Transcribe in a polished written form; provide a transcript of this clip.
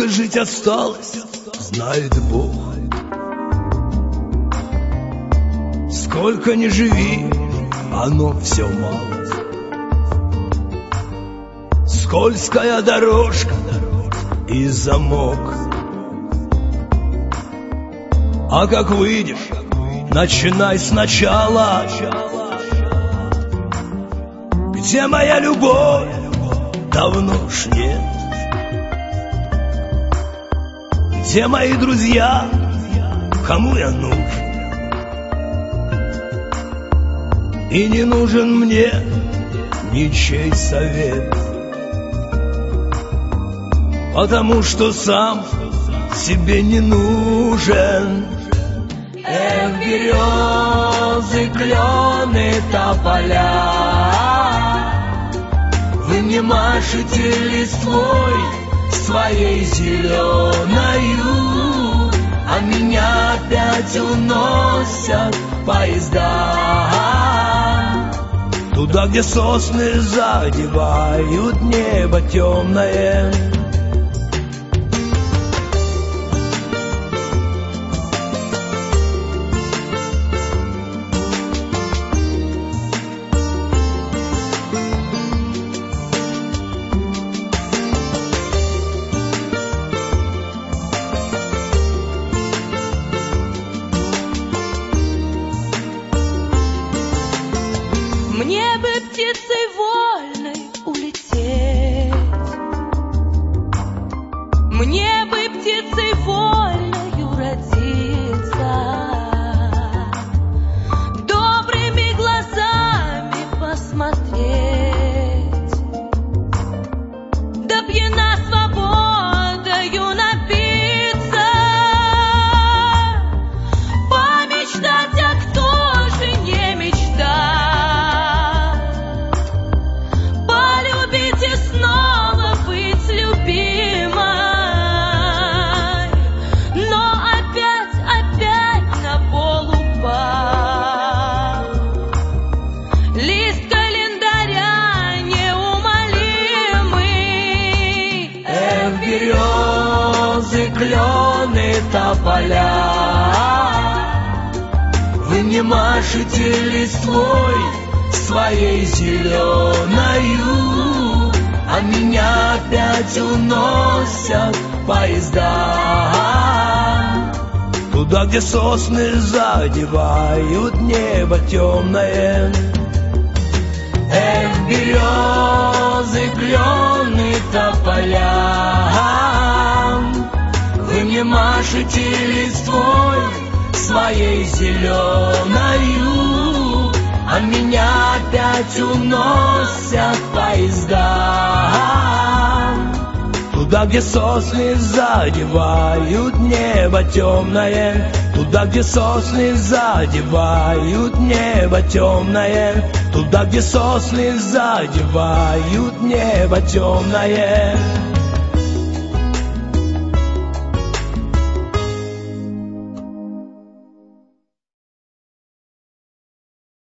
Сколько жить осталось, знает Бог. Сколько ни живи, оно все мало. Скользкая дорожка и замок. А как выйдешь, начинай сначала. Где моя любовь? Давно ж нет. Где мои друзья? Кому я нужен? И не нужен мне ничей совет, потому что сам себе не нужен. Эх, березы, клены, тополя, вы не машете листвой своей зеленою, а меня опять уносят поезда. Туда, где сосны задевают небо темное. Мне бы птицей вольной улететь, мне бы птицей вольною родиться, добрыми глазами посмотреть, да пьяна свободою напиться, помечтать, а кто же не мечтает. Березы, клены, тополя, вы не машете листвой своей зеленою, а меня опять уносят поезда. Туда, где сосны задевают небо темное. Эх, березы, клены, тополя, вы мне машете листвой своей зеленою, а меня опять уносят поезда. Туда, где сосны задевают небо темное. Туда, где сосны задевают небо темное. Туда, где сосны задевают небо темное.